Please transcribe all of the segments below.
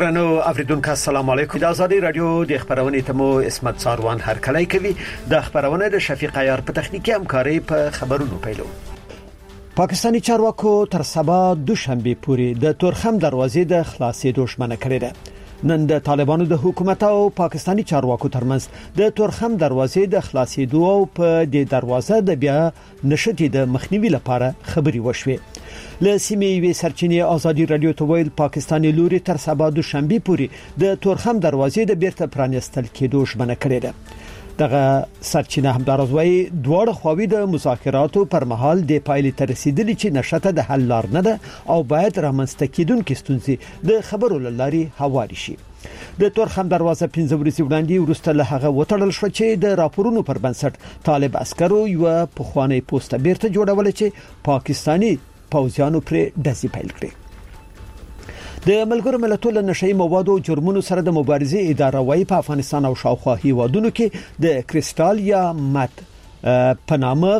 درنو اوریدونکو السلام علیکم. د آزادي رادیو د خبرونې تمو اسمت ساروان هر کله کوي د خبرونه د شفیق عیار په تخنیکی همکاري په خبرونو پیلو. پاکستانی چارواکو تر سبا دوشنبه پورې د تورخم دروازې د خلاصېدو ژمنه کړې ده. نن د طالبانو د حکومت او پاکستانی چارواکو ترمنځ د تورخم دروازې د خلاصېدو او په دې دروازه د بیا نشټي د مخنیوي لپاره خبري وشوه. له سیمې وی سرچینې آزادي رادیو ته ویل پاکستانی لوري تر سبا دوشنبه پورې د تورخم دروازې د بیرته پرانستل کېدو ژمنه کړې ده. دغه سرچینه همدارزوي دوړ خووي د مذاکراتو پر مهال د پایلې تر رسیدلې چې نشته د حل لار نه ده او باید رامنځته کېدونکې ستونزې د خبرو لاري هواري شي. د تورخم دروازه 15 ورځې وړاندې وروسته له هغه وټړل شو چې د راپورونو پر بنسټ طالب عسکرو یو پخوانی پوسټ بیرته جوړول چې پاکستانی پوځیانو پر داسې پیل کړی. د ملګرو ملتونو نشئی موادو جرمونو سره د مبارزې اداره وايي په افغانستان او شاوخوا هیوادونو کې د کریسټال یا مات پنامه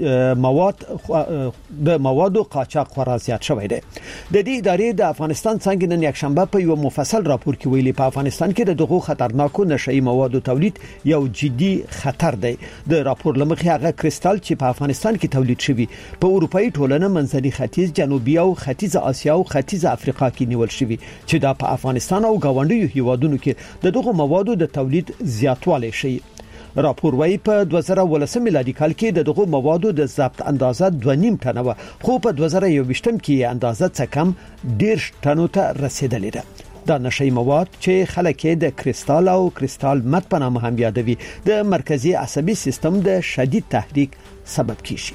موادو قاچاق خورا زیات شوی دی. د دې ادارې د افغانستان څنګه نن یکشنبه په یو مفصل راپور کې ویلي په افغانستان کې د دغو خطرناکو نشئی موادو تولید یو جدي خطر دی. د راپور لمخې هغه کریسټال چې په افغانستان کې تولید شوی په اروپאי ټولنه منځني ختیځ جنوبي او ختیځ اسیا او ختیځ افریقا کې نیول شوی چې دا په افغانستان او گاونډیو هیوادونو کې دغه موادو د تولید زیاتوالی شي. راپور وايي په 2018 میلادي کال کې دغه موادو د ضبط اندازه 2.5 ټنه و خو په 2021 کې اندازه څه کم 1.5 ټنو ته رسیدلې ده. دا نشئی مواد چې خلک د کریسټال او کریسټال مت په نامه هم یادوي د مرکزی عصبي سیستم د شدید تحریک سبب کیږي.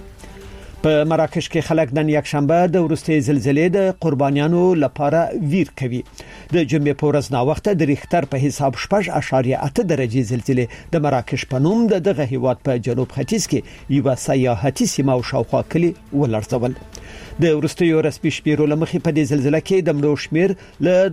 په مراکش کې خلک نن یکشنبه د ورستي زلزلې د قربانیانو لپاره ویر کوي. د جمعې په ورځ نا وخت د ریختر په حساب 6.8 درجه زلزلې د مراکش په نوم دغه هیواد په جنوب ختیځ کې یو سیاحتي سیمه او شاوخوا کلی ولړزول. د ورستیو رسمي شمیرو لمخې په دې زلزلې کې د مړو شمیر له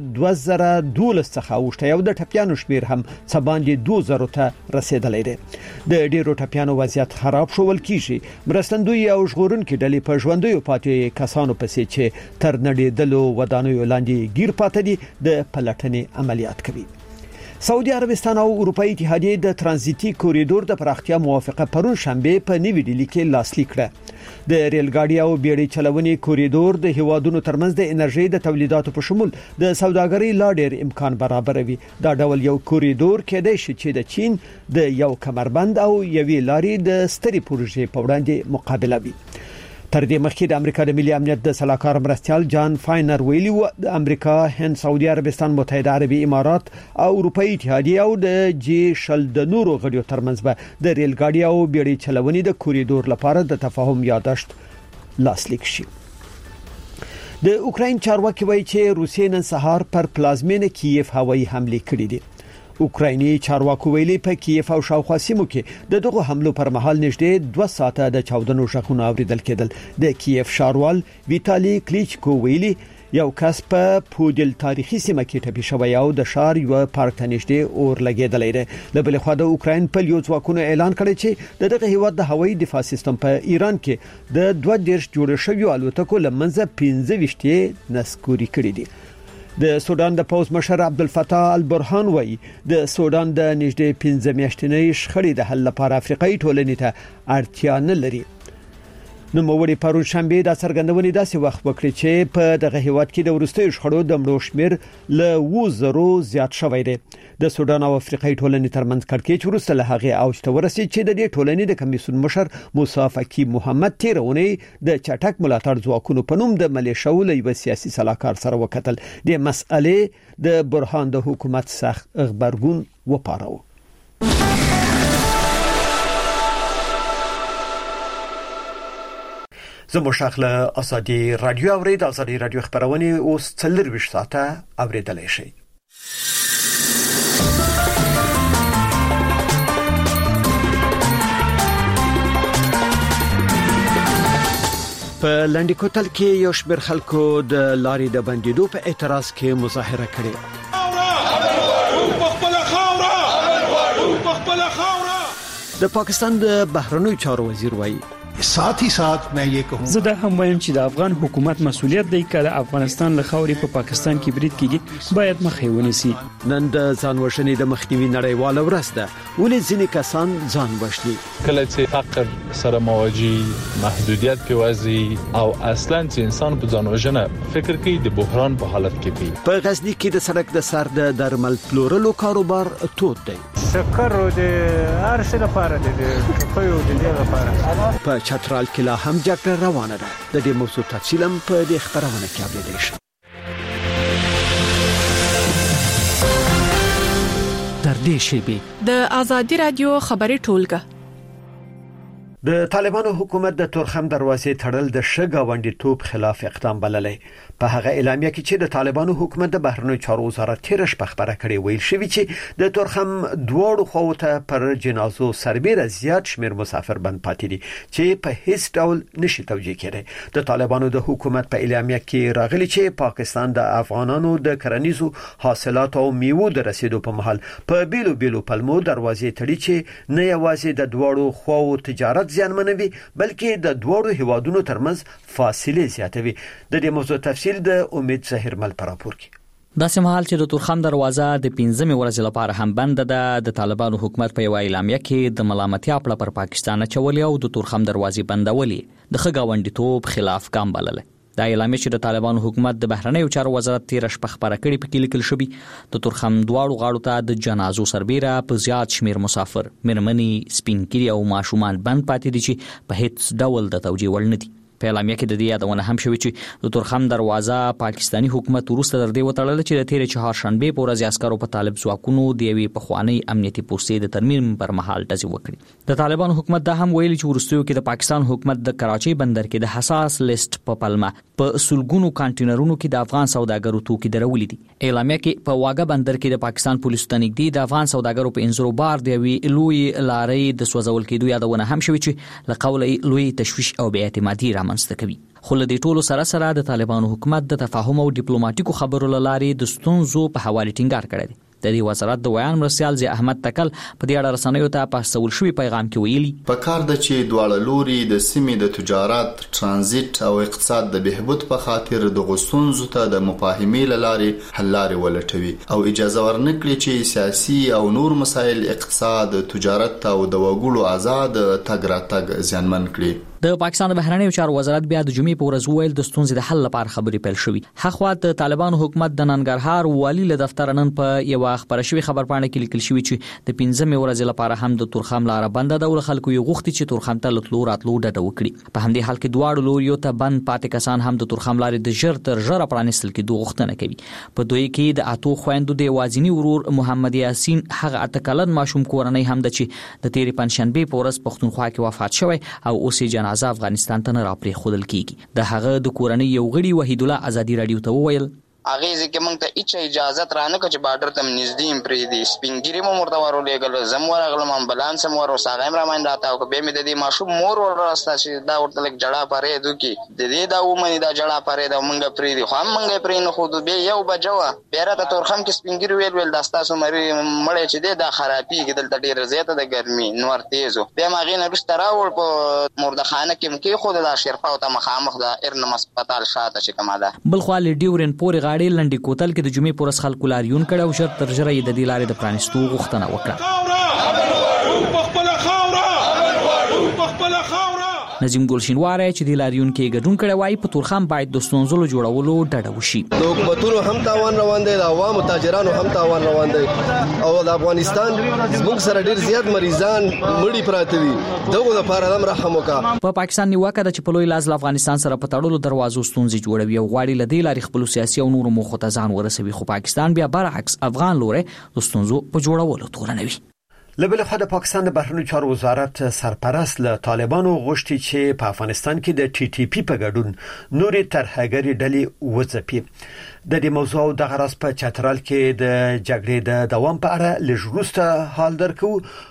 2012 څخه اوښته یو د ټپیانو شمیر هم څه باندې 2000 ته رسیدلی دی. د ډیرو ټپیانو وضعیت خراب شول کیږي. مرستندوی او ژغورونکو ډلې په ژوندیو پاتې کسانو پسې چې تر نړیدلو ودانیو لاندې گیر پاتې دي د پلټنې عملیات کوي. سعودي عربستان او اروپאי اتحادیه د ترانزیتي کوریډور د پراختیا موافقه پرون شنبه په نیوی ډیلی کې لاسلیک کړه. د ریل ګاډي او بیړۍ چلونې کوریډور د هیوادونو ترمنځ د انرژي د تولیداتو په شمول د سوداګرۍ لا ډیر امکان برابروي. دا ډول یو کوریډور کېدای شي چې د چین د یو کمربند او یوې لارې د ستري پروژې په وړاندې مقابله وي. تر دې مخکې د امریکا د ملي امنیت د سلاکار مرستيال جان فاینر ویلي و د امریکا، هند، سعودي عربستان، متحده عربي امارات او اروپאי اتحادیه او د جی شل د نورو غړیو ترمنځ به د ریل ګاډي او بیړۍ چلونې د کوریډور لپاره د تفاهم یادښت لاسلیک شي. د اوکراین چارواکي وایي چې روسیې نن سهار پر پلازمینه کیف هوایي حمله کړې دي. اوکرایني چارواکو ویلي په کیف او شاوخوا سیمو کې دغه حملو پر مهال نږدې 2 ساعته د چاودنو شخونه اوریدل کېدل. د کیف ښاروال ویتالي کلیچکو ویلي یو کس په پودل تاریخي سیمه کې ټپي شوی او د ښار یو پارک ته نږدې اور لګیدلی دی. له بل خوا د اوکراین په یو ځواکونو اعلان کړی چې دغه هیواد د هوایي دفاع سیستم په ایران کې د 2 جوړ شویو الوتکو لمنځه 15 نسکوري کړی دي. د سودان د پوز مشر عبدالفتاح البرهان وایي د سودان د نږدې 15 میاشتنۍ شخړې د حل لپاره افریقایي ټولنې ته اړتیا نه لري. نو موړي پرون شنبه د څرګندونې داسې وخت وکړي چې په دغه هیواد کې د ورستیو شخړو د مړو شمیر له 2000 زیات شوی دی. د سودان او افریقایي ټولنې ترمنځ کړکېچ وروسته له هغه اوج ته ورسید چې د دې ټولنې د کمیسیون مشر موسی فقی محمد تیرونی د چټک ملاتړ ځواکونو په نوم د ملیشو له یو سیاسي سلاکار سره وکتل. د مسئلې د برهان د حکومت سخت خبرګون وپاراو. زموږ شغله آزادي رادیو اورید. آزادي رادیو خبرونه اوس 24 ساعته اوریدلای شي. په لنډی کوتل کې یو شمېر خلکو د لارې د بندیدو په اعتراض کې مظاهره کړې. د پاکستان د بهرنیو چارو وزیر وایي साथ ही साथ मैं ये कहूँ زه دا هم وایم چې د افغان حکومت مسؤلیت دی چې د افغانستان له خاورې په پاکستان کې برید کیږي باید مخه ونیسي. نن د ځانوژنې د مخنیوي نړیواله ورځ ده ولې ځینې کسان ځان وژني. کله چې فقر سره مواجه محدودیت په وضعي او اصلا چې انسان په ځانوژنه فکر کوي د بحران په حالت کې وي. په غزنی کې د سړک د سر د درمل پلورلو کاروبار تود دی. شکر او د هر څه لپاره د خپل د دې لپاره په چترال کې لا هم جګړه روانه ده. د دې موضوع تفصیل هم په دې خبرونه کې اوریدل شي. در دې شیبه د آزادی رادیو خبري ټولګه. د طالبانو حکومت د تورخم دروازې تړل د شګاونډي توپ خلاف اقدام بللې. په هغه اعلامیه کې چې د طالبانو حکومت د بهرنیو چارو وزارت تیرش په خبره کړې ویل شوی چې د تورخم دواړو خواو ته پر جنازو سربېره زیات شمیر مسافر بند پاتې دي چې په هیڅ ډول نشي توجیه کېږي. د طالبانو د حکومت په اعلامیه کې راغلي چې پاکستان د افغانانو د کرنیزو حاصلاتو او میوو د رسیدو په مهال په بیلو بیلو پلمو دروازې تړي چې نه یوازې د دواړو خواو تجارت زیانمنوي بلکې د دوړو هیوادونو ترمنځ فاصله زیاتوي. د دې موضوع تفصیل د امید زهیر مل پر راپور کې. دا سمحال چې د تورخم دروازه د 15 ورځې لپاره هم بند ده. د طالبانو حکومت په یو اعلامیه کې د ملامتیا پر پاکستان چولې او د تورخم دروازې بندولې د خګاونډیتوب خلاف ګام بلل. دا اعلامیه چې د طالبانو حکومت د بهرنیو چارو وزارت تیرش په خبره کړې په کې لیکل شوی د تورخم دواړو غاړو ته د جنازو سربېره په زیات شمیر مسافر مرمنې سپینګری او ماشومان بند پاتې دي چې په هیڅ ډول د توجیه وړ نه دي. په اعلامیه کې د دې یادونه هم شوی چې د تورخم دروازه پاکستانی حکومت وروسته در دې وتړل چې د تیر چهارشنبه په ورځ عسکرو په طالب ځواکونو د یوې پخوانی امنیتي پوستې د ترمیم پر مهال ډزې وکړي. د طالبانو حکومت دا هم ویلي چې وروستیو کې د پاکستان حکومت د کراچۍ بندر کې د حساس لیست په پلمه په سلګونو کانټینرونو کې د افغان سوداګرو توکي درولې دي. اعلامیه کې په واګه بندر کې د پاکستان پولیسو ته نږدې د افغان سوداګرو په انځورو بار دی وی لوی لارې د سوځول کېدو یادونه هم شوی چې لقول لوی تشویش او بې اعتمادي رامنځته کوي. خو له دې ټولو سره د طالبانو حکومت د تفاهم او ډیپلوماټیکو خبرو لارې د ستونزو په حواله ټینګار کړی دی. د دې وزارت د ویان مرسیال زی احمد تکل په دې اړه رسنیو ته په سوال شوی پیغام کې ویلي په کار د چې دواړه لوري د سیمې د تجارت ترانزیت او اقتصاد د بهبود په خاطر د غوښتنو ته د مفاهمې لارې حل لارې ولټوي او اجازه ورنکړي چې سیاسي او نور مسایل اقتصاد تجارت او د وګړو آزاد تګ راتګ زیانمن کړي. د پاکستان د بهرنیو چارو وزارت بیا د جمعې په ورځ ویل د ستونزې د حل لپاره خبرې پیل شوې. هغه د طالبانو حکومت د ننګرهار والی له دفتر نن په یو خبر شوی خبرپاڼه کې لیکل شوی چې د 15 ورځې لپاره هم د تورخم لار بند ده او خلکو یې غوښتي چې تورخم ته لټلو راتلو ډډه وکړي. په همدې حال کې دواړو لوریو ته بند پاتې کسان هم د تورخم لارې د ژر تر ژره پرانیستل کې غوښتنه کوي. په دوی کې د اتو خويندو د وازینی ورور محمد یاسین هغه اتکلن ماشوم کورنۍ هم د چې د تیرې پنځشنبه په ورځ پښتونخوا کې وفات شوی او اوس یې جنازه افغانستان ته نه راپرې خودل کیږي. د هغه د کورنۍ یو غړي وحید الله آزادی رادیو ته وویل اغه ځکه مونږ ته هیڅ اجازه ترانه کچ بارډر تم نږدې پرې دي سپینګری مو مرته ورولېګل زموږ غلم امبولانس مو ور وساغم را باندې راته او به مې د دې ماشوم مور ور راسته چې دا ورته لګ جړه پرې دوکي د دې دا ومني دا جړه پرې دا مونږ پرې دي خو مونږ پرې نه خو به یو بجوا بیرته تورخم کې سپینګری ویل داستا سمري مړې چې دا خرابي کې دلته ډیر زیاته د ګرمي نور تیزو به ماغې نه رستراول په مردخانه کې خو د شرفا او ته مخامخ د ارنم هسپتال شاته چې کومه ده بل خو لډیورن پورې غاړي لنډي کوتل کې د جمعې پورس خلکو لاریون کړه او شر تر ژره د دې لارې د پرانستو غوښتنه وکړه. نظیم ګلشینواره چې د لاریون کې ګډون کړي وای په تورخم باید د ستونزو جوړولو ډډه وشي. د حکومتونو هم تاوان روان دی، د عوامو تاجرانو هم تاوان روان دی او د افغانستان زموږ سره ډیر زیات مریضان مړي پراته دي. دغه لپاره هم رحم وکړه. په پاکستان نیوکه د چپلوي لاز افغانستان سره په تړلو دروازو ستونزې جوړوي او غواړي لدی لاري خپل سیاسي او نور موخو ته ځان ورسوي. خو پاکستان بیا برعکس افغان لوري د ستونزو په جوړولو تورنوي. لبل خو د پاکستان د بهرنیو چارو وزارت سرپرست له طالبانو غوښتي چې په افغانستان کې د ټي ټي پی په ګډون نوري ترهګری ډلې وځپي. د دې موضوع د غرض په چترال کې د جګړې د دوام په اړه لږ وروسته حال درکو.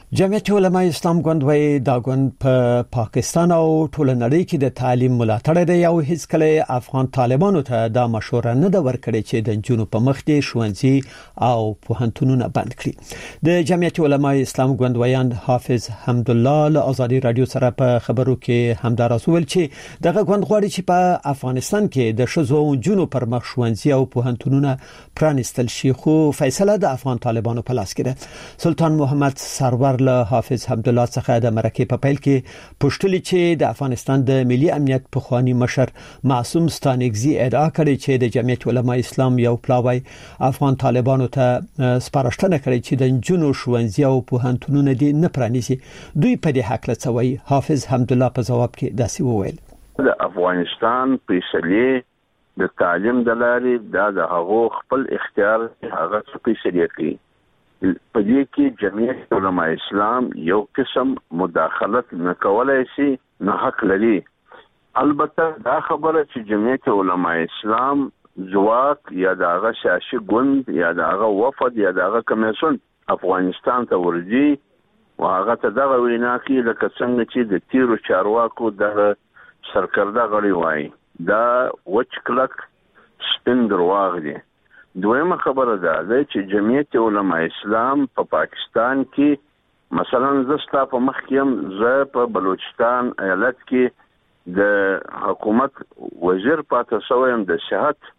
جمعیت علماء اسلام ګوند وایي دا ګوند په پاکستان او ټول نړۍ کې د تعلیم ملاتړ دی او هیڅ کله افغان طالبانو ته دا مشوره نه ده ورکړې چې د جنونو په مخ کې ښوونځي او پوهنتونونه بند کړي. د جمعیت علماء اسلام ګوند ویاند حافظ حمدالله له آزادي رادیو سره په خبرو کې همدا راول چې دغه ګوند غواړي چې په افغانستان کې د شذو جنونو پر مخ ښوونځي او پوهنتونونه پرانستل شي، خو فیصله د افغان طالبانو په لاس کې ده. سلطان محمد سرور له حافظ حمدالله څخه د مرکه په پیل کې پښتلي چې د افغانستان د ملي امنیت په خواني مشر معصوم ستانګزي ادعا کړې چې د جمعیت علماء اسلام یو پلاوی افغان طالبانو ته سپارښتنه کړې چې د جنونو ښوونځي او پوهنتونونه دي نه پرانیسي. دوی په دې حق لڅوي. حافظ حمدالله په جواب کې داسې وویل: د افغانستان فیصله د تعلیم د لارې د هغو خپل اختیار هغه فیصله کوي. په دې کې جمعیت علماء اسلام یو قسم مداخلت نه کولای شي، نه حق لري. البته دا خبره چې جمعیت علماء اسلام ځواک یا دغه سیاسي ګوند یا دغه وفد یا دغه کمیسیون افغانستان ته ورځي او هغه ته دغه وینا کوي لکه څنګه چې د تیرو چارواکو د سرکرده غړي وایي، دا وچ کلک سپین درواغ دي. دویمه خبره ده چې جمعیت علماء اسلام په پاکستان کې مثلا زستا په مخ کې زه په بلوچستان ایالت کې د حکومت وزیر پاتې شوم د صحت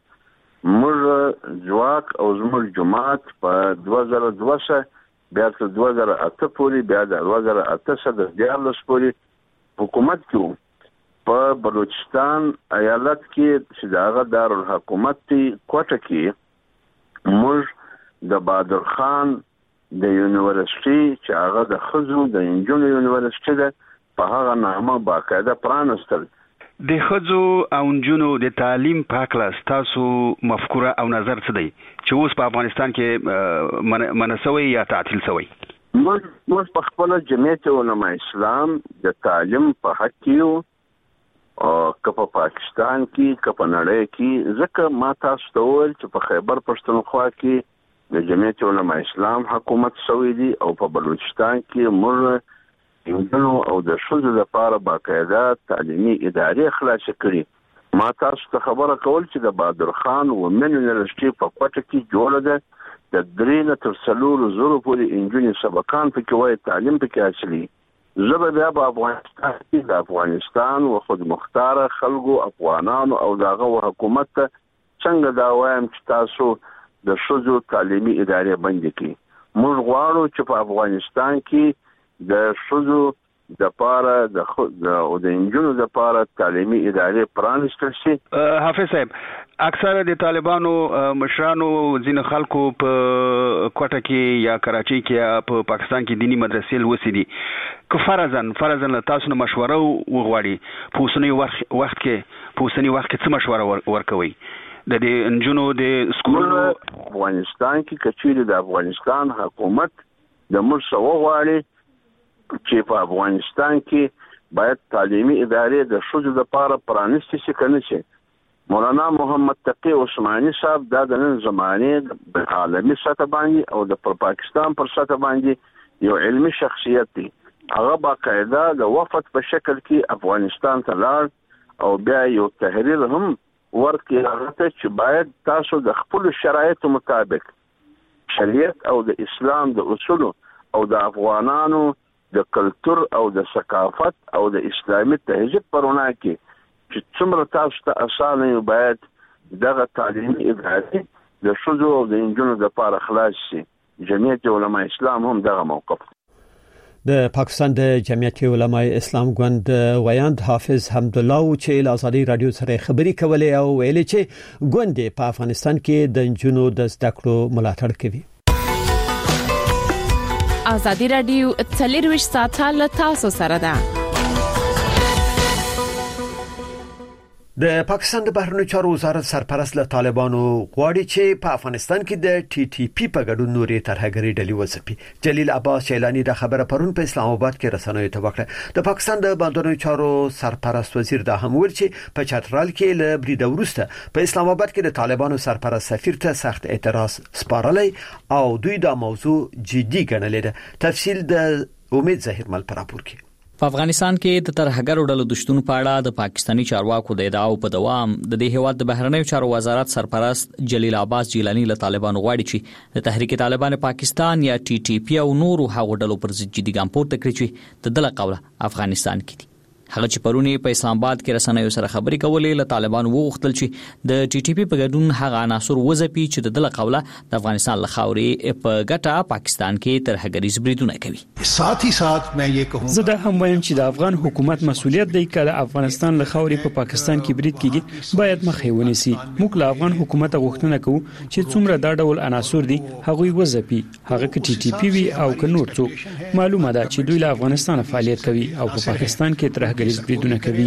موږ ځواک او زموږ جماعت په 2002 بیا تر 2008 پورې بیا د 2008 د 14 پورې حکومت کې په بلوچستان ایالت کې چې دغه دارالحکومت کوټه کې موږ د بادر خان د یونیورسيټي چې هغه د خزو د انجونو یونیورسيټي ده په هغه نامه باقاعده پرانستل. د خزو او انجونو د تعلیم په اړه تاسو مفکوره او نظر څه دی چې اوس په افغانستان کې منسوي یا تعطیل شوی؟ موږ په خپل جمعیت علماء اسلام د تعلیم په حق کې او په پاکستان کې په نړۍ کې ځکه ما تاسو ته وویل چې په خیبر پښتونخوا کې د جمعیت علماء اسلام حکومت شوی دی او په بلوچستان کې موږ انجونو او د ښځو لپاره باقاعده تعلیمي ادارې خلاص کړي. ما تاسو ته خبره کول چې د بادر خان ومن یونیورسيټي په کوټه کې جوړه ده د 3 تر 4 زره پورې انجونې سبقان پکې وایي تعلیم پکې اصلي. زه بیا په افغانستان کې د افغانستان او خود مختار خلکو افغانانو او دغه حکومت ته څنګه دا وایم چې تاسو د شذو تعلیمي ادارې بند کړئ. موږ غواړو چې په افغانستان کې د شذو د پاره د انجونو د پاره تعلیمي ادارې پرانستل شي. حافظ صاحب، اکثره د طالبانو مشرانو ځین خلکو په کوټه کې یا کراچۍ کې یا په پاکستان کې دینی مدرسې لوسي دي. که فرضاً تاسو نه مشوره وغواړي په اوسنی وخت کې څه مشوره ورکوي د دې انجونو د سکولونو افغانستان کې کچېری د افغانستان حکومت د مرسو وغواړي چې په افغانستان کې باید تعلیمي ادارې د شذو لپاره پرانستې شي کنه شي. مولانا محمد تقی عثماني صاحب د نن زمانه د عالمي سطح باندې او د پاکستان پر سطح باندې یو علمي شخصیت دی. هغه باقاعده د وفد په شکل کې افغانستان ته لاړ او بیا یو تحریر هم ورکړي هغه ته چې باید تاسو د خپل شرایطو مطابق شریعت او د اسلام د اصول او د افغانانو د کلچر او د ثقافت او د اسلامي تهذیب پرونه کې چې څومره تاسو ته اسانه باید دغه تعلیمي ادارې د شذو او د انجونو لپاره خلاص شي. جمعیت علماء اسلام هم دغه موقف. د پاکستان د جمعیت علماء اسلام ګوند ویاند حافظ حمدالله چې له آزادي رادیو سره خبري کولې او ویلي چې ګوند په افغانستان کې د جنونو د زده کړو ملاتړ کوي. آزادي رادیو 24 ساعته له تاسو سره ده. د پاکستان د بهرنیو چارو وزارت سرپرست له طالبانو غواړي چې په افغانستان کې د ټي ټي پی په ګډون نورې ترهګري ډلې وځپي. جلیل عباس شیلانی د خبره پرون په اسلام آباد کې رسنیو ته وکړه. د پاکستان د بهرنیو چارو سرپرست وزیر دا هم ویل چې په چترال کې له برید وروسته په اسلام آباد کې د طالبانو سرپرست سفیر ته سخت اعتراض سپارلی او دوی دا موضوع جدي ګڼلې ده. تفصیل د امید ظاهر مل پر راپور کې. په افغانستان کې د ترهګرو ډلو د شتون په اړه د پاکستانی چارواکو د ادعاو په دوام د دې هیواد د بهرنیو چارو وزارت سرپرست جلیل عباس جیلانی له طالبانو غواړي چې د تحریک طالبان پاکستان یا ټي ټي پی او نورو هغو ډلو پر ضد جدي ګام پورته کړی چې د دله قوله افغانستان کې دي. هغه چې پرونی په اسلام آباد کې رسنیو سره خبرې کولې له طالبانو وغوښتل چې د ټي ټي پی په ګډون هغه عناصر وځپي چې د دله قوله د افغانستان له خاورې په ګټه پاکستان کې ترهګریز بریدونه کوي. साथ ही साथ मैं ये कहूँ زه دا هم وایم چې د افغان حکومت مسؤلیت دی چې د افغانستان له خاورې په پاکستان کې برید کیږي باید مخه ونیسي. موږ له افغان حکومت غوښتنه کوو چې څومره دا ډول عناصر دي هغه وځپي، هغه کې ټي ټي پی وي او ک نور څوک. معلومه ده چې دوی له افغانستان فعالیت کوي او په پاکستان کې ترهګریز بریدونه کوي.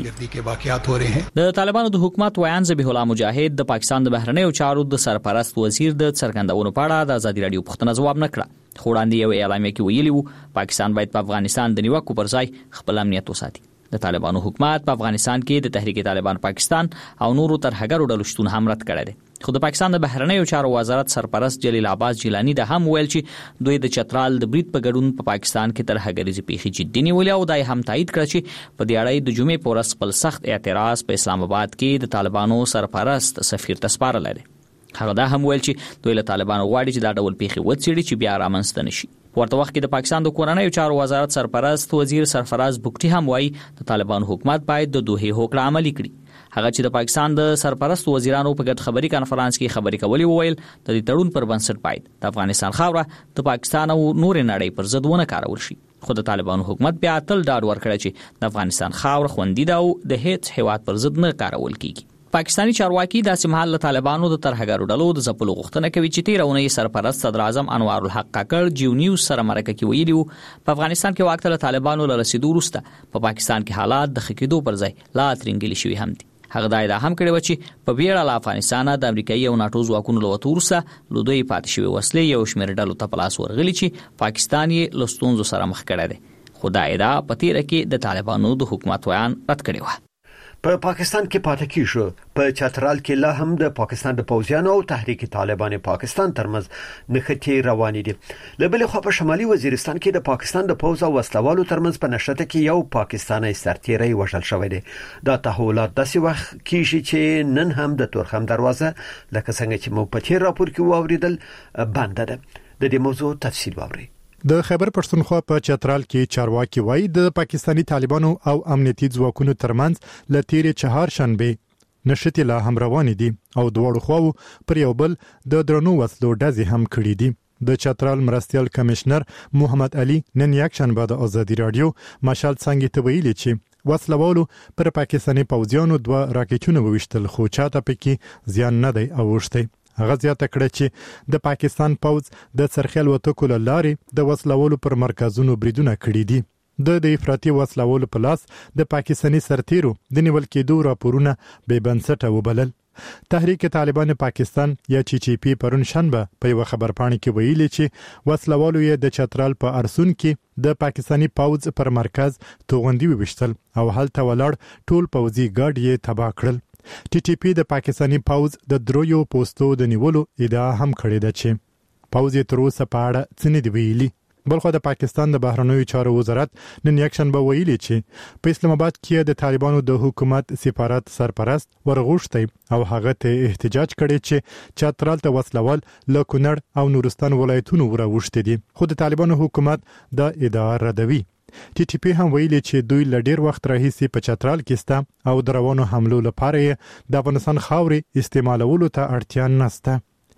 د طالبانو د حکومت ویان ذبیح الله مجاهد د پاکستان د بهرنیو چارو د سرپرست وزیر د څرګندونو په اړه د ازادي رادیو پوښتنه ځواب نه کړه. خو وړاندې یو اعلامیه کې ویلي وو پاکستان باید په افغانستان د نیوکو پر ځای خپل امنیت وساتي. د طالبانو حکومت په افغانستان کې د تحریک طالبان پاکستان او نورو ترهګرو ډلو شتون هم رد کړی دی. خو د پاکستان د بهرنیو چارو وزارت سرپرست جلیل عباس جیلانی د هم ویل چې دوی د چترال د برید په ګډون په پاکستان کې ترهګریزي پیښې جدي نیولې او دای هم تایید کړ چې په دې اړه د جمعې په ورځ خپل سخت اعتراض په اسلام آباد کې د طالبانو سرپرست سفیر ته سپارلی دی. هغه دا هم ویل چې دوی له طالبانو غواړي چې دا ډول پیښې وڅېړي چې بیا رامنځته نشي. ورته وخت کې د پاکستان د کورنیو چارو وزارت سرپرست وزیر سرفراز بوکټي هم وایي د طالبانو حکومت باید د دوحې هوکړه عملي کړي. هغه چې د پاکستان د سرپرست وزیرانو په ګډ خبري کانفرنس کې خبرې کولې وویل د دې تړون پر بنسټ باید د افغانستان خاوره د پاکستان او نور نړۍ پر ضد ونه کارول شي. خو د طالبانو حکومت بیا تل ډاډ ورکړی چې د افغانستان خاوره خوندي ده او د هیڅ هیواد پر ضد نه کارول کیږي. پاکستانی چارواکي د سیمهال له طالبانو د ترهګرو ډلو د ځپلو غوښتنه کوي چې تیرونه سرپرست صدر اعظم انوار الحق کاکړ جیو نیوز سره مرکه کې ویلي وو په افغانستان کې واکته له طالبانو له رسیدو وروسته په پاکستان کې حالات د خکېدو پر ځای لا ترنګلي شوي هم دي. هغه دا ادعا هم کړې و چې په بیړه له افغانستان د امریکایي او ناتو ځواکونو له وتو وروسته له دوی پاتې شوي وسلې یو شمېر ډلو ته په لاس ورغلي چې پاکستان یې له ستونزو سره مخ کړی دی. خو دا ادعا په تیره کې د طالبانو د حکومت ویان رد کړی و. په پاکستان کې پاتې کیږي په چترال کې لا هم د پاکستان د پوځیانو او تحریک طالبان پاکستان ترمنځ نښتې روانې دي. له بل خوا په شمالي وزیرستان کې د پاکستان د پوځ او وسلوالو ترمنځ په نښته کې یو پاکستاني سرتیری وژل شوی دی. دا تحولات داسې وخت کیږي چې نن هم د تورخم دروازه لکه څنګه چې مو په تیر راپور کې واوریدل بنده ده. د دې موضوع تفصیل واوري. د خیبر پښتونخوا په چترال کې چارواکي وایي د پاکستانی طالبانو او امنیتي ځواکونو ترمنځ لتیرې چهارشنبه نشټې لا هم روانې دي او دواړو خواو پر یو بل د درنو وسلو ډزې هم کړې دي. د چترال مرستیال کمشنر محمد علي نن یک شنبه د ازادي رادیو مشال څنګه ته ویلي چې وسلوالو پر پاکستانی پوځیانو 2 راکټونه وویشتل خو چاته پکې زیان نه دی اوښتی. هغه زیاته کړه چې د پاکستان پوځ د سرخیل وټکو لارې د وسلوالو پر مرکزونو بریدونه کړي دي. د افراطي وسلوالو په لاس د پاکستانی سرتیرو د نیول کېدو راپورونه بې بنسټه وبلل. تحریک طالبان پاکستان یا ټي ټي پی پرون شنبه په یو خبرپاڼه کې ویلي چې وسلوالو یې د چترال په ارسون کې د پاکستانی پوځ پر مرکز توغندي وشتل او هلته ولاړ ټول پوځي ګاډ یې تباه کړل. ټي ټي پی د پاکستانی پوځ د درویو پوسټو د نیولو ادعا هم کړې ده چې پوځ یې تر اوسه په اړه څه نه دی ویلي. بلخو د پاکستان د بهرنیو چارو وزارت نن یک شنبه ویلي چې په اسلام آباد کې د طالبانو د حکومت سفارت سرپرست ورغوښتي او هغه ته احتجاج کړي چې چترال ته وسلوال له کونړ او نورستان ولایتونو وروښتي دي. خو د طالبانو حکومت د ادعا ردوي. ټي ټي پی هم ویلي چې دوی له ډیر وخت راهیسې په چترال کې ستا او د روانو حملو لپاره د افغانستان خاورې استعمالولو ته اړتیا نشته.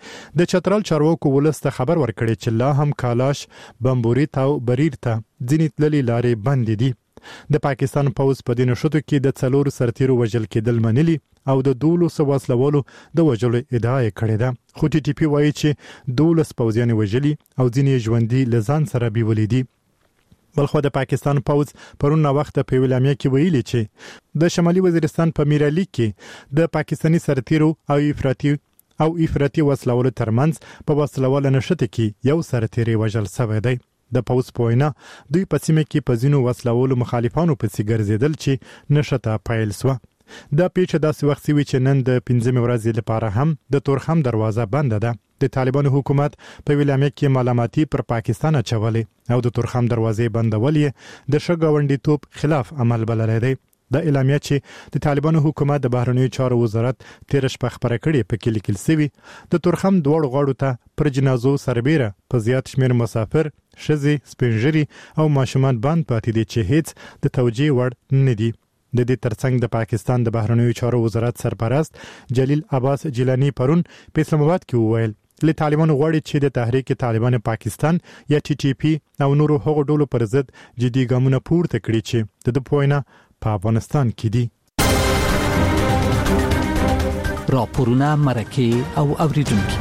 د چترال چارواکو ولسته خبر ورکړي چې لا هم کالاش بمبوري او بریر ته ځینې تللي لارې بندې دي. د پاکستان پوځ په دې نښتو کې د 4 سرتیرو وژل کېدل منلي او د 12 وسلوالو د وژلو ادعا یې کړې ده. خو ټي ټي پی وایي چې 12 پوځیان وژلي او ځینې ژوندي لزان سره بیولې دي. بلخو د پاکستان پوځ پرون وخت په ویلامیا کې ویلي چې د شمالي وزیرستان په میرالی کې د پاکستانی سرتیرو او افراطي وسلوالو ترمنځ په وسلواله نښته کې یو سرتیری وژل شوی دی. د پوځ په وینا دوی په سیمه کې په ځینو وسلوالو مخالفانو پسې ګرځېدل چې نښته پیل شوه. دا پیښه داسې وخت شوې چې نن د 15 ورځې لپاره هم د تورخم دروازه بنده ده. د طالبانو حکومت په ویلامه کې ملامتي پر پاکستان اچولې او د تورخم دروازې بندولې د شګاونډیتوب خلاف عمل بللی دی. د اعلامیه چې د طالبانو حکومت د بهرنیو چارو وزارت 13 شپه خبره کړې په کې لیکل شوی د تورخم دوړ غاړو ته پر جنازو سربېره په زیات شمیر مسافر شزي سپنجري او ماشومان باندې پاتې دي چې هیڅ د توجیه وړ نه دي. د دې ترڅنګ د پاکستان د بهرنیو چارو وزارت سرپرست جلیل عباس جیلانی پرون په اسلام آباد کې وویل له طالبانو غواړي چې د تحریک طالبان پاکستان یا ټي ټي پی او نورو هغو ډلو پر ضد جدي ګامونه پورته کړي چې د پوینه په افغانستان کې دي. راپورونه مرکه او اوریدونکو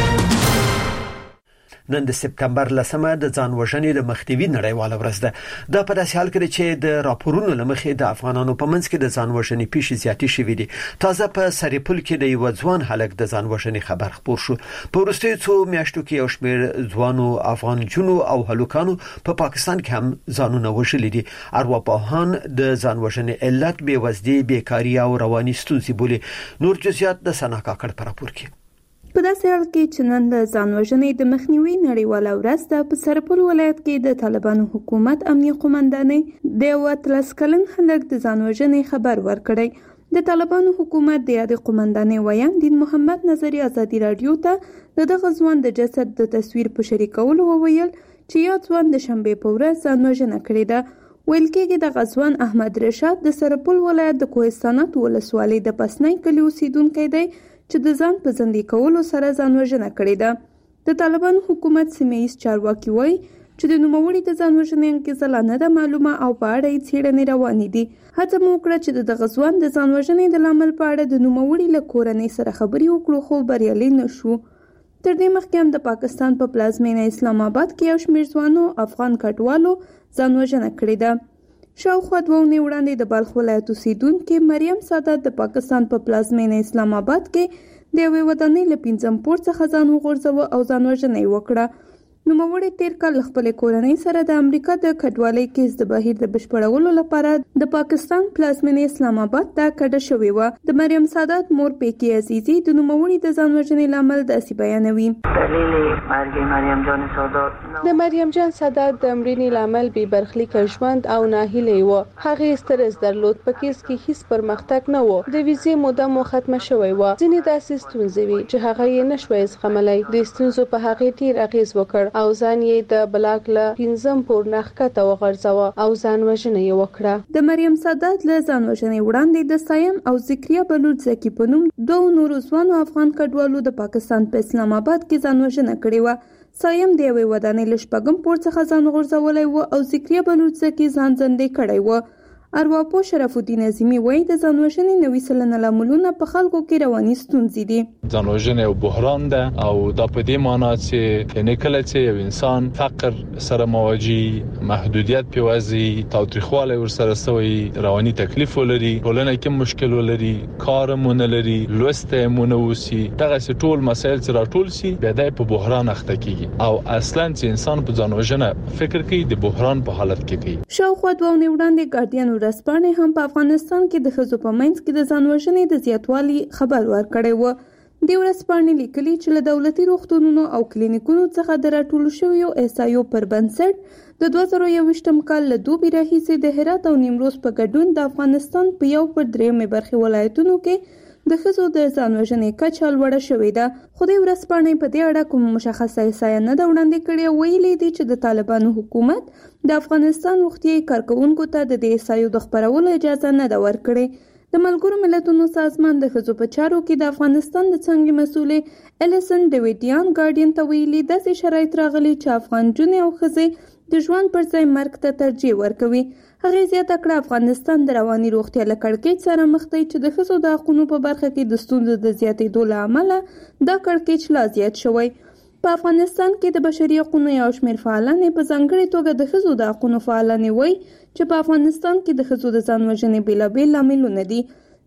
نن د سپتمبر 10 د ځان وژنې د مخنیوي نړیواله ورځ ده. دا په داسې حال کې چې د راپورونو لمخې د افغانانو په منځ کې د ځان وژنې پیښې زیاتې شوې دي. تازه په سریپل کې د یو ځوان هلک د ځان وژنې خبر خبر شو. په وروستیو څو میاشتو کې یو شمېر ځوانو افغان جنو او هلکانو په پاکستان کې هم ځانونه وژلي دي. ارواپوهان د ځان وژنې علت بېوزدي، بیکاري او رواني ستونزې بولي. نور جزئیات د سنا کاکړ په راپور کې. په داسې حال کې چې نن د ځان وژنې د مخنیوي نړیواله ورځ ده، په سرپل ولایت کې د طالبانو حکومت امنیه قومندانۍ د 13 کلن هلک د ځان وژنې خبر ورکړی. د طالبانو حکومت د یاد قومندانۍ ویان دین محمد نظری ازادي رادیو ته دغه ځوان د جسد د تصویر په شریکولو وویل چې یو ځوان د شنبه په ورځ ځان وژنه کړې ده. ویل کېږي د غزوان احمد رشاد د سرپل ولایت د کوهستانات ولسوالۍ د پسنۍ کلي اوسیدونکی دی چې د ځان په زندګي کولو سره ځان وژنه کړې ده. د طالبانو حکومت سیمه‌ایز چارواکي وایي چې د نوموړي د ځان وژنې انګیزه لا نه ده معلومه او په اړه یې څېړنې روانې دي. هڅه مو وکړه چې د غزوان د ځان وژنې د لامل په اړه د نوموړي له کورنۍ سره خبرې وکړو، خو بریالي نه شو. تر دې مخکې هم د پاکستان په پلازمینه اسلام آباد کې یو شمېر ځوانو افغان کډوالو ځان وژنه کړې ده. شاوخوا 2 اونۍ وړاندې د بلخ ولایت اوسیدونکې مریم سادات د پاکستان په پلازمینه اسلام آباد کې د یوې ودانۍ له 5م پوړ څخه ځان وغورځاوه او ځان وژنه یې وکړه. نوموړي تیر کال خپلې کورنۍ سره د امریکا د کډوالۍ کیس د بهیر د بشپړولو لپاره د پاکستان پلازمینه اسلام آباد ته کډه شوې وه. د مریم سادات مور پیکی عزیزی د نوموړي د ځان وژنې لامل داسې بیانوي. د مریم جان سادات د مړینې لامل بې برخلیکه ژوند او ناهیلي و. هغې سترس درلود، په کیس کې هیڅ پرمختګ نه و، د ویزې موده مو ختمه شوې و، ځینې داسې ستونزې وي چې هغه یې نشوي زغملی. د ستونزو په هغې ډېر اغېز وکړ او ځان یې د بلاک له 5م پوړ نه ښکته وغورځاوه او ځان وژنه یې وکړه. د مریم سادات له ځان وژنې وړاندې د سایم او ذکریا بلوچ زکی په نوم 2 نورو ځوانو افغان کډوالو د پاکستان په اسلام آباد کې ځان وژنه کړې وه. سایم د یوې ودانۍ له 6م پوړ څخه ځان غورځولی و او ذکریا بلوچ زکی ځان زندې کړی و. ارواپوه شرف الدین عظیمی وایي د ځان وژنې 90% لاملونه په خلکو کې رواني ستونزې دي. ځان وژنه یو بحران ده او دا په دې معنی چې کله چې یو انسان فقر سره مواجه، محدودیت پیوازي، تاوتریخوالی ورسره سوی، رواني تکلیف ولري، ټولنه کې مشکل ولري، کار مون لري، لوسته مون وسی، دغه ټول مسایل چې راټول سي بیا د په بحران اخته کیږي او اصلا چې انسان په ځان وژنه فکر کوي د بحران په حالت کې کوي. شاوخوا 2 اونۍ وړاندې ګارډین ورځپاڼې هم په افغانستان کې د ښځو په منځ کې د ځان وژنې د زیاتوالي خبر ورکړی و. د ورځپاڼې لیکلي چې له دولتي روغتونونو او کلینیکونو څخه د راټولو شویو احصایو پر بنسټ د 2021م کال له دوبي راهیسې د هرات او نیمروز په ګډون د افغانستان په 1/3 برخې ولایتونو کې د ښځو د ځان وژنې کچه لوړه شوې ده. خو د ورځپاڼې په دې اړه کوم مشخصه احصایه نه ده وړاندې کړې. ویلي دي چې د طالبانو حکومت د افغانستان روغتیايي کارکوونکو ته د دې احصایو د خپرولو اجازه نه ده ورکړې. د ملګرو ملتونو سازمان د ښځو په چارو کې د افغانستان د څنګې مسؤلې الیسن ډیویډیان ګارډین ته ویلي داسې شرایط راغلي چې افغان جونې او ښځې د ژوند پر ځای مرګ ته ترجیح ورکوي. هغې زیاته کړه افغانستان د رواني روغتیا له کړکېچ سره مخ دی چې د ښځو د حقونو په برخه کې د ستونزو د زیاتېدو له امله دا کړکېچ لا زیات شوی. په افغانستان کې د بشري حقوقو یو شمېر فعالانې په ځانګړې توګه د ښځو د حقونو فعالانې وایي چې په افغانستان کې د ښځو د ځان وژنې بېلابېل لاملونه دي.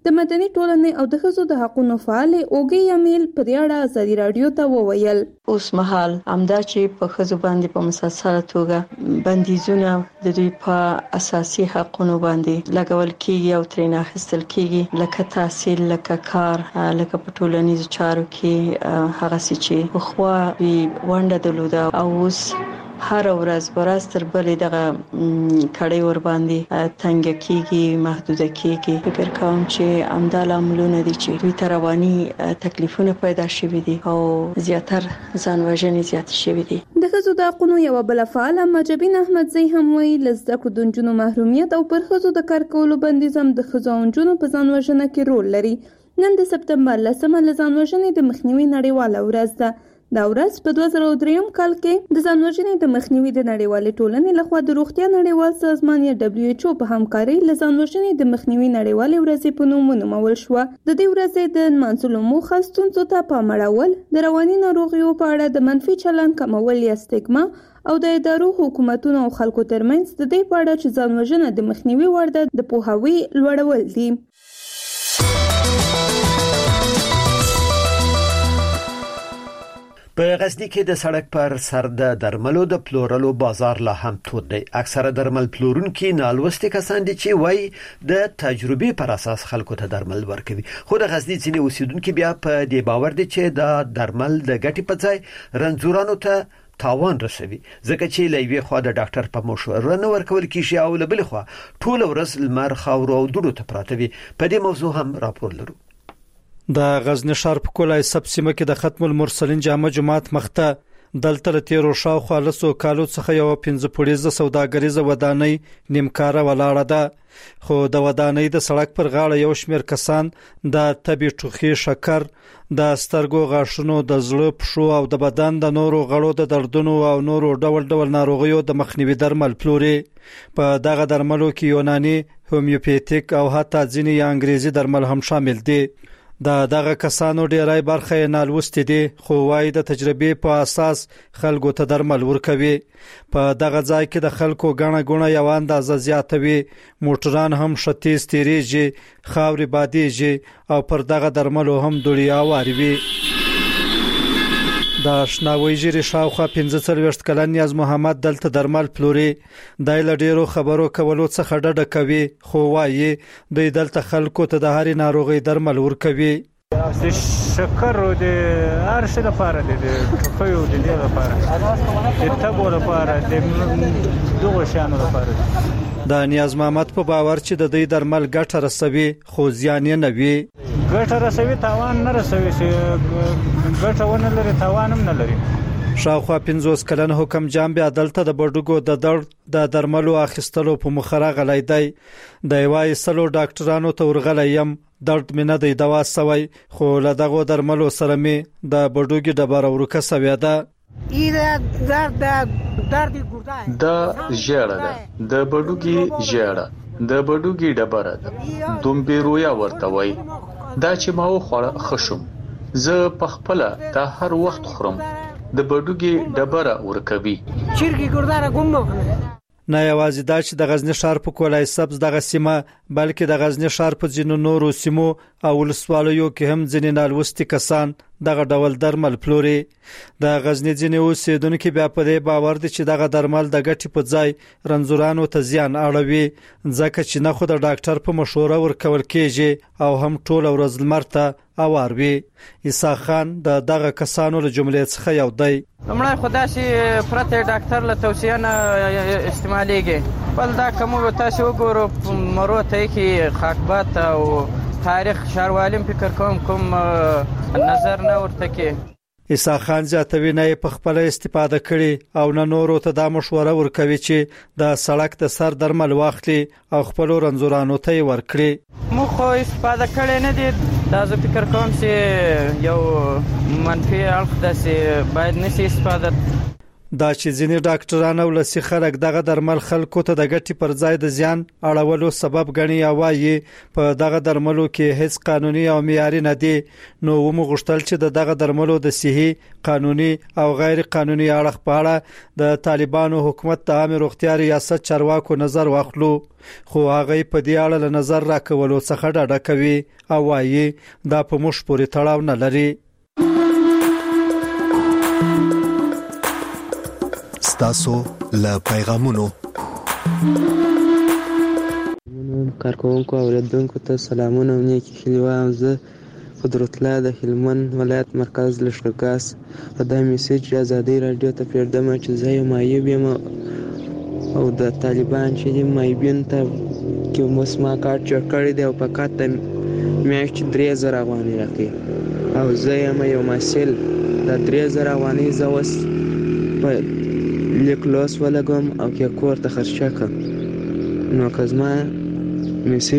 د مدني ټولنې او د ښځو د حقوقو فعال اوګي یمیل په دې اړه ازادي رادیو ته وویل اوس مهال امدا چې په ښځو باندې په مسلسل توګه بندیزونه د دوی په اساسي حقوقو باندې لګول کیږي او ترې اخیستل کیږي لکه تحصیل لکه کار لکه په ټولنیزو چارو کې هغه چې په خوا ونده دلوده او اوس هر ورځ براس تر بلې دغه کړي ور باندې تنګ کیږي محدود کیږي فکر کوم چې امدال عملونه دي چې دوی تروانی تکلیفونه پیدا شوي دي او زیاتر ځانوژنې زیات شوي دي د ښځو د حقوقو یو بل فعال مجبین احمدزی هم وایي لزده کو د جنونو محرومیت او پر ښځو د کار کولو بندیزم د ښځو او جنونو په ځانوژنه کې رول لري نن د سپتمبر 10 له ځانوژنې د مخنیوي نړیواله ورځ ده دا ورځ په 2003 کال کې د ځانوژنې د مخنیوي د نړیوالې ټولنې لخوا د روغتیا نړیوال سازمان یا WHO په همکارۍ له ځانوژنې د مخنیوي نړیوالې ورځې په نوم ونومول شو د دې ورځې د نمانځلو موخه ستونزو ته پام اړول د رواني ناروغیو په اړه د منفي چلند کمول یا سټیګما او د ادارو حکومتونو او خلکو ترمنځ د دې په اړه چې ځانوژنه د مخنیوي وړ ده د پوهاوي لوړول دي په غزنی کې د سړک پر سر د درملو د پلورلو بازار لا هم تود دی اکثره درمل پلورونکي نالوستي کسان دي چې وایي د تجربې پر اساس خلکو ته درمل ورکوي خو د غزنی ځینې اوسیدونکو بیا په دې باور دي چې د درمل د ګټې په ځای رنځورانو ته تاوان رسوي ځکه چې لوی خو د ډاکټر په مشوره نه ورکول کیږي او لبل خو ټول ورځ لمر خاور او دوړو ته پراته وي په دې موضوع هم راپور لرو د غزنی ښار په کولای سب سیمه کې د ختم المرسلین جامع جماعت مخته دلته له تیرو شاوخوا لسو کالو څخه یو 15 پولیسه سوداګریزه ودانۍ نیمکاره ولاړه ده خو د ودانۍ د سړک پر غاړه یو شمېر کسان د تبي ټوخي شکر د سترګو غاښونو د زړه پښو او د بدن د نورو غړو د دردونو او نورو ډول ډول ناروغیو د مخنیوي درمل پلوري په دغه درملو کې یوناني هومیوپیتیک او حتی ځینې انګریزي درمل هم شامل دي دغه کسانو ډیرای برخه نالوستي دي خو وايي د تجربې په اساس خلکو ته درمل ورکوي په دغه ځای کې د خلکو غاڼه غونه یو اندازه زیاتوي موټران هم شتیز تیریږي خاوري بادیږي او پر دغه درملو هم دوړي اواري د شناوي جری شاوخه 15 کلن نیاز محمد دلته درمل پلوري د لډیرو خبرو کولو څخه ډډه کوي خو وايي د دلته خلکو ته د هاري ناروغي درمل ورکوي د شکر او د هر څه لپاره د ټوخیو د دې لپاره د تبو لپاره د دغه شانو لپاره د نیاز محمد په باور چې د دې درمل ګټه رسوي خو زیان نه وي ګټه رسوي تاوان نه رسوي چې ګټه ونه لري تاوان هم نه لري شاوخوا 15 کلن حکم جام بیا دلته د بډوګو د درد د درملو اخیستلو په مخره غلای دی د یوای سلو ډاکټرانو ته ورغلایم درد مې نه دی دوا سوي خو له دغه درملو سره مې د بډوګي ډبره ورکه سوي ده دا ژړه ده د بډوګي ژړه د بډوګي ډبره ده دومبیرویا ورته وای دا چې ما وخوړه خشم زه په خپل ته هر وخت خورم د بډوګي ډبره ورکوي چیرګي ګرداره ګم نه یوازې دا چې د غزنی ښار په کولای سبز دغه سیمه بلکې د غزنی ښار په ځینو نورو سیمو او ولسوالیو کې هم ځینې نالوستي کسان دغه ډول درمل پلوري د غزنی ځینې اوسیدونکو بیا په دې باور دي چې دغه درمل د ګټې په ځای رنځورانو ته زیان اړوي ځکه چې نه خو د ډاکټر په مشوره ورکول کېږي او هم ټول ورځ لمرته اوروي عیسی خان دغه کسانو له جملې څخه یو دی لمړی خدا سي پرته ډاکټر له توصیه نه استعماليږي بل دا کوم تاسو وګورو مرو ته کې خاکبات او تاریخ شاروالیم فکر کوم نظر نه ورته کې عیسی خان زیاتوي نه په خپل استفاده کړي او نه نورو ته د مشوره ورکوي چې د سړک د سر درمل واخلي او خپل رنځورانو ته ورکړي مو خو استفاده کړي نه دي دا زه فکر کوم چې یو منفي اړخ داسې باید نشي استفاده دا چې ځینې ډاکټران او لسی خلک دغه درمل خلکو ته د ګټې پر ځای د زیان اړولو سبب ګڼي او وايي په دغه درملو کې هیڅ قانوني او معیاري نه دي. نو ومغشتل چې دغه درملو د صحي قانوني او غیر قانوني اړخ په اړه د طالبانو حکومت د عامه روغتیا ریاست چارواکو نظر واخلو، خو هغه په دې اړه له نظر راکولو څخه ډډه کوي او وايي دا په موږ پورې تړاو نه لري. ستاسو له پیغامونو کارکونکو او اوریدونکو ته سلامونه او نیکی ښې وایم. زه قدرت الله د هلمند ولایت مرکز لښکرګاس په دا میسج ازادي رادیو ته پرېږدم چې زه یو معیوب یم او د طالبان چې د معیوبین ته کې مسما کارت جوړ کړی دی او په کارت ته میاشتې 3000 افغانۍ راکوي او زه یم یو محصل. دا 3000 افغانۍ زه اوس په لیک لوست ولګوم او کې کور ته خرچه کړم. نو که زما میسج